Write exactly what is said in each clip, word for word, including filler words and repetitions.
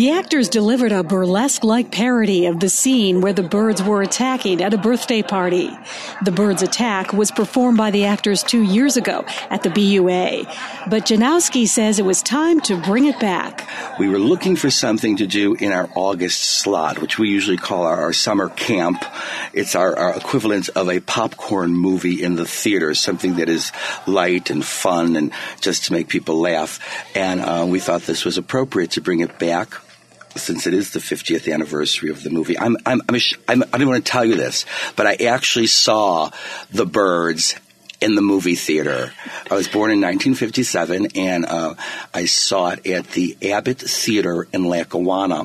The actors delivered a burlesque-like parody of the scene where the Byrds were attacking at a birthday party. The Byrds' attack was performed by the actors two years ago at the B U A, but Janowski says it was time to bring it back. We were looking for something to do in our August slot, which we usually call our, our summer camp. It's our, our equivalent of a popcorn movie in the theater, something that is light and fun and just to make people laugh. And uh, we thought this was appropriate to bring it back, since it is the fiftieth anniversary of the movie. I'm, I'm, I'm, I'm, I don't want to tell you this, but I actually saw the Byrds in the movie theater. I was born in nineteen fifty-seven, and uh, I saw it at the Abbott Theater in Lackawanna.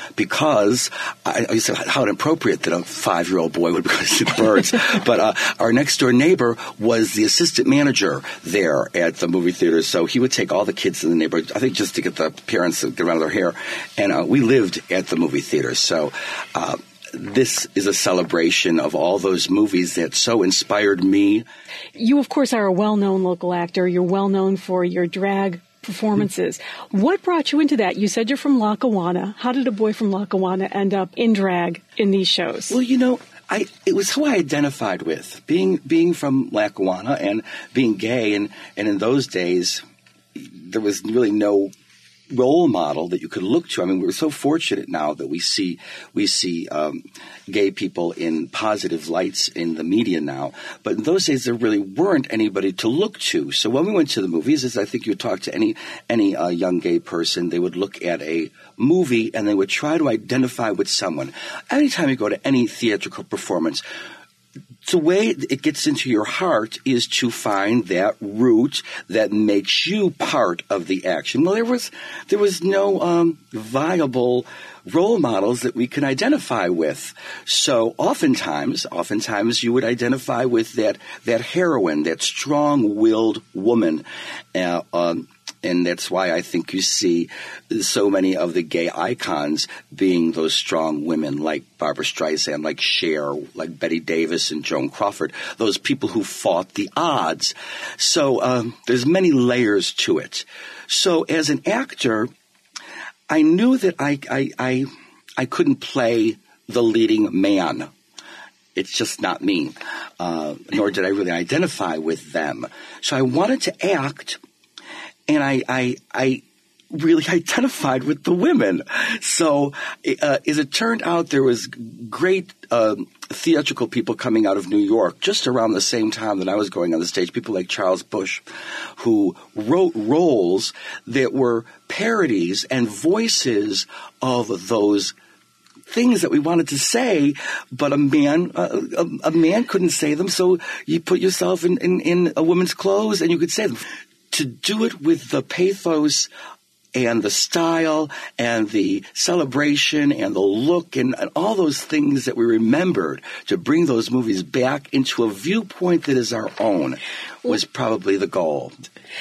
Because I, I said how inappropriate that a five-year-old boy would go to the Byrds. But uh, our next-door neighbor was the assistant manager there at the movie theater, so he would take all the kids in the neighborhood, I think just to get the parents to get around their hair. And uh, we lived at the movie theater, so uh, this is a celebration of all those movies that so inspired me. You, of course, are a well-known local actor. You're well-known for your drag performances. What brought you into that? You said you're from Lackawanna. How did a boy from Lackawanna end up in drag in these shows? Well, you know, I it was who I identified with, being being from Lackawanna and being gay, and, and in those days there was really no role model that you could look to. I mean, we're so fortunate now that we see we see um, gay people in positive lights in the media now. But in those days, there really weren't anybody to look to. So when we went to the movies, as I think you would talk to any any uh, young gay person, they would look at a movie and they would try to identify with someone. Anytime you go to any theatrical performance, the way it gets into your heart is to find that root that makes you part of the action. Well, there was there was no um, viable role models that we can identify with. So oftentimes, oftentimes you would identify with that that heroine, that strong-willed woman. Uh, um, And that's why I think you see so many of the gay icons being those strong women like Barbra Streisand, like Cher, like Betty Davis and Joan Crawford, those people who fought the odds. So um, there's many layers to it. So as an actor, I knew that I, I, I, I couldn't play the leading man. It's just not me, uh, nor did I really identify with them. So I wanted to act. And I, I, I really identified with the women. So uh, as it turned out, there was great uh, theatrical people coming out of New York just around the same time that I was going on the stage, people like Charles Busch, who wrote roles that were parodies and voices of those things that we wanted to say, but a man uh, a, a man couldn't say them, so you put yourself in, in, in a woman's clothes and you could say them. To do it with the pathos and the style and the celebration and the look and, and all those things that we remembered, to bring those movies back into a viewpoint that is our own, was probably the goal.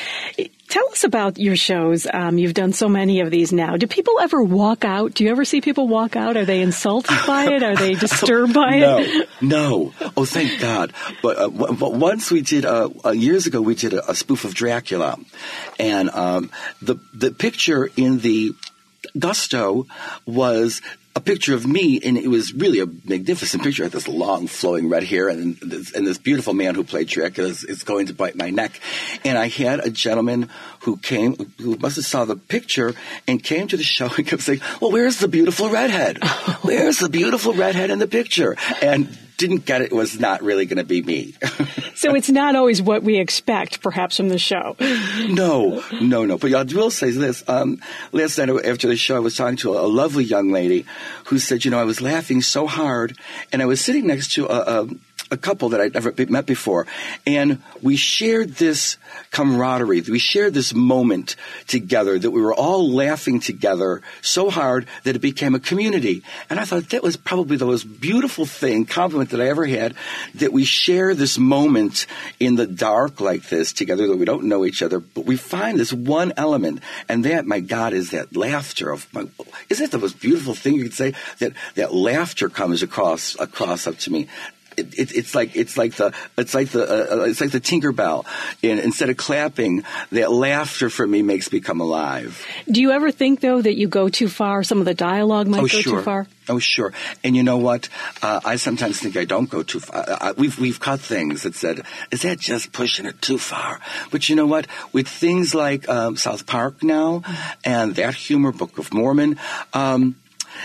Tell us about your shows. Um, you've done so many of these now. Do people ever walk out? Do you ever see people walk out? Are they insulted by it? Are they disturbed by no, it? No. Oh, thank God. But, uh, w- but once we did, uh, uh, years ago, we did a, a spoof of Dracula. And um, the the picture in the Gusto was a picture of me, and it was really a magnificent picture. I had this long, flowing red hair, and this, and this beautiful man who played Dracula is, is going to bite my neck. And I had a gentleman who came, who must have saw the picture, and came to the show and kept saying, well, where's the beautiful redhead? Where's the beautiful redhead in the picture? And didn't get it. It was not really going to be me. So it's not always what we expect, perhaps, from the show. No, no, no. But I will say this. Um, last night after the show, I was talking to a, a lovely young lady who said, you know, I was laughing so hard, and I was sitting next to a, a a couple that I'd never met before, and we shared this camaraderie. We shared this moment together that we were all laughing together so hard that it became a community. And I thought that was probably the most beautiful thing, compliment that I ever had, that we share this moment in the dark like this together, that we don't know each other, but we find this one element, and that, my God, is that laughter of my, isn't it the most beautiful thing you could say? That that laughter comes across across up to me. It, it, it's like it's like the it's like the uh, it's like the Tinkerbell. And instead of clapping, that laughter for me makes me come alive. Do you ever think though that you go too far? Some of the dialogue might oh, go sure. too far. Oh, sure. And you know what? Uh, I sometimes think I don't go too far. I, we've we've cut things that said, is that just pushing it too far? But you know what? With things like um, South Park now and that humor, Book of Mormon. Um,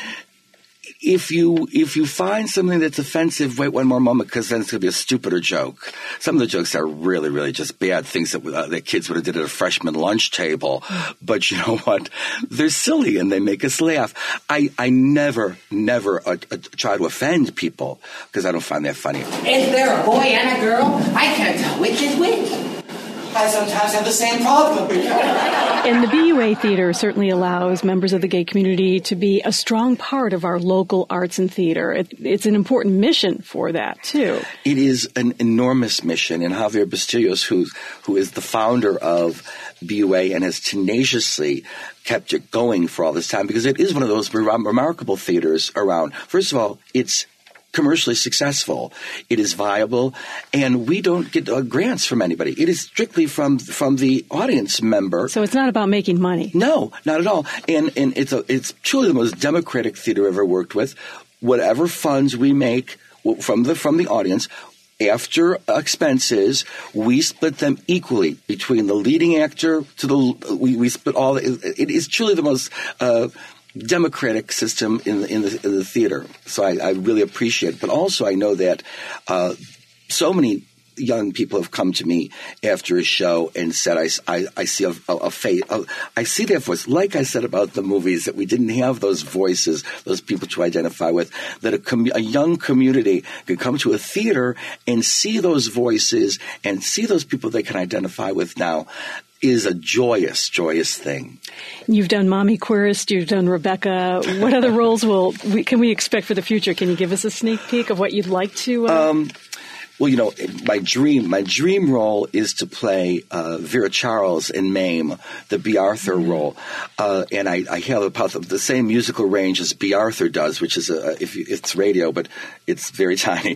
If you if you find something that's offensive, wait one more moment, because then it's going to be a stupider joke. Some of the jokes are really, really just bad things that uh, that kids would have did at a freshman lunch table. But you know what? They're silly and they make us laugh. I, I never, never uh, uh, try to offend people because I don't find that funny. Is there a boy and a girl? I can't tell which is which. I sometimes have the same problem. And the B U A Theater certainly allows members of the gay community to be a strong part of our local arts and theater. It, it's an important mission for that, too. It is an enormous mission, and Javier Bustillos, who, who is the founder of B U A and has tenaciously kept it going for all this time, because it is one of those re- remarkable theaters around. First of all, it's commercially successful. It is viable, and we don't get uh, grants from anybody. It is strictly from from the audience member. So it's not about making money. No, not at all. And and it's a, it's truly the most democratic theater I've ever worked with. Whatever funds we make from the from the audience, after expenses, we split them equally between the leading actor to the we we split all. It is truly the most Uh, democratic system in the, in the, in the theater. So I, I really appreciate it. But also I know that uh, so many young people have come to me after a show and said, I, I, I see a, a, a face. A, I see that voice. Like I said about the movies, that we didn't have those voices, those people to identify with, that a, com- a young community could come to a theater and see those voices and see those people they can identify with now is a joyous, joyous thing. You've done Mommy Queerest, you've done Rebecca. What other roles will we, can we expect for the future? Can you give us a sneak peek of what you'd like to? Uh... Um, well, you know, my dream, my dream role is to play uh, Vera Charles in MAME, the B. Arthur mm-hmm. role, uh, and I, I have about the same musical range as B. Arthur does, which is a, if you, it's radio, but it's very tiny.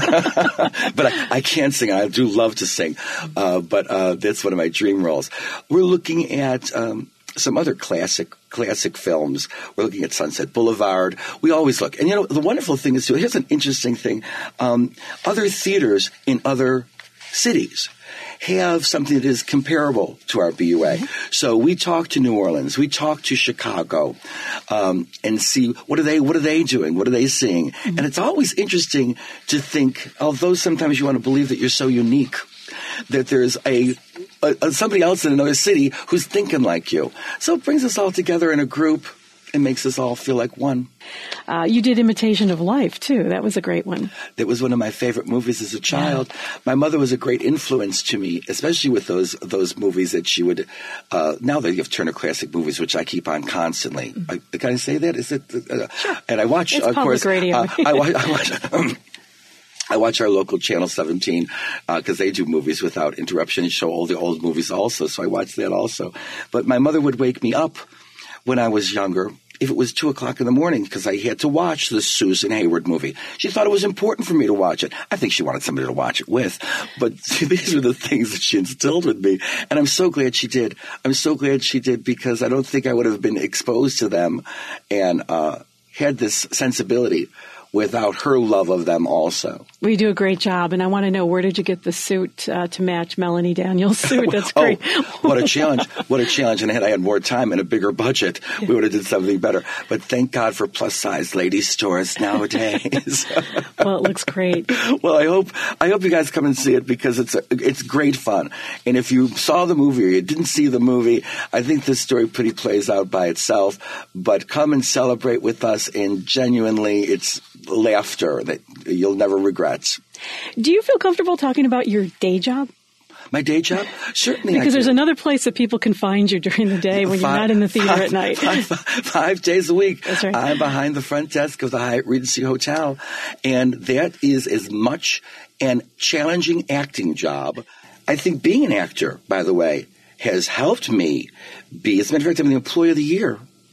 But I, I can't sing. I do love to sing, uh, but uh, that's one of my dream roles. We're looking at Um, some other classic classic films. We're looking at Sunset Boulevard. We always look. And, you know, the wonderful thing is, too, here's an interesting thing. Um, other theaters in other cities have something that is comparable to our B U A. Mm-hmm. So we talk to New Orleans. We talk to Chicago um, and see what are they what are they doing? What are they seeing? Mm-hmm. And it's always interesting to think, although sometimes you want to believe that you're so unique, that there's a, a somebody else in another city who's thinking like you. So it brings us all together in a group and makes us all feel like one. Uh, you did Imitation of Life, too. That was a great one. That was one of my favorite movies as a child. Yeah. My mother was a great influence to me, especially with those those movies that she would uh, – now they have Turner Classic Movies, which I keep on constantly. Mm-hmm. I, can I say that? Is it? Uh, sure. And I watch, it's of public course – radio. uh, I watch, I watch um, I watch our local Channel seventeen because uh, they do movies without interruption and show all the old movies also, so I watch that also. But my mother would wake me up when I was younger if it was two o'clock in the morning because I had to watch the Susan Hayward movie. She thought it was important for me to watch it. I think she wanted somebody to watch it with. But these are the things that she instilled with me, and I'm so glad she did. I'm so glad she did because I don't think I would have been exposed to them and uh, had this sensibility without her love of them also. Well, you do a great job, and I want to know, where did you get the suit uh, to match Melanie Daniels' suit? That's great. Oh, what a challenge. What a challenge. And had I had more time and a bigger budget, yeah. we would have did something better. But thank God for plus-size ladies stores nowadays. Well, it looks great. Well, I hope I hope you guys come and see it because it's a, it's great fun. And if you saw the movie or you didn't see the movie, I think this story pretty plays out by itself. But come and celebrate with us, and genuinely, it's laughter that you'll never regret. Do you feel comfortable talking about your day job? My day job? Certainly. Because there's another place that people can find you during the day when five, you're not in the theater five, at night. Five, five, five days a week. That's right. I'm behind the front desk of the Hyatt Regency Hotel, and that is as much an challenging acting job. I think being an actor, by the way, has helped me be, as a matter of fact, I'm the Employee of the Year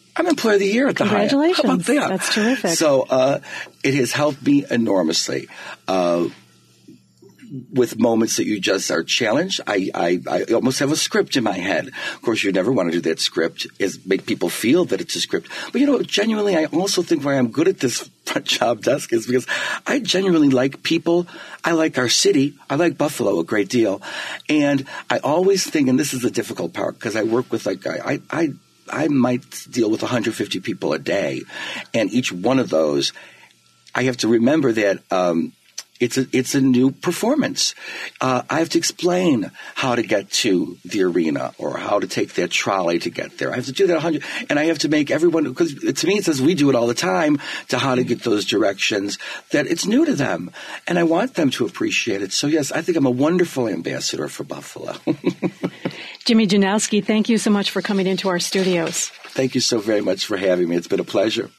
I'm Employee of the Year at the Hyatt. Congratulations. How about that? That's terrific. So uh, it has helped me enormously. Uh, with moments that you just are challenged, I, I, I almost have a script in my head. Of course, you never want to do that script, is make people feel that it's a script. But, you know, genuinely, I also think why I'm good at this front job desk is because I genuinely like people. I like our city. I like Buffalo a great deal. And I always think, and this is the difficult part, because I work with, like, I, I, I might deal with one hundred fifty people a day. And each one of those, I have to remember that um, It's a, it's a new performance. Uh, I have to explain how to get to the arena or how to take that trolley to get there. I have to do that a hundred, and I have to make everyone, because to me it says we do it all the time, to how to get those directions, that it's new to them. And I want them to appreciate it. So yes, I think I'm a wonderful ambassador for Buffalo. Jimmy Janowski, thank you so much for coming into our studios. Thank you so very much for having me. It's been a pleasure.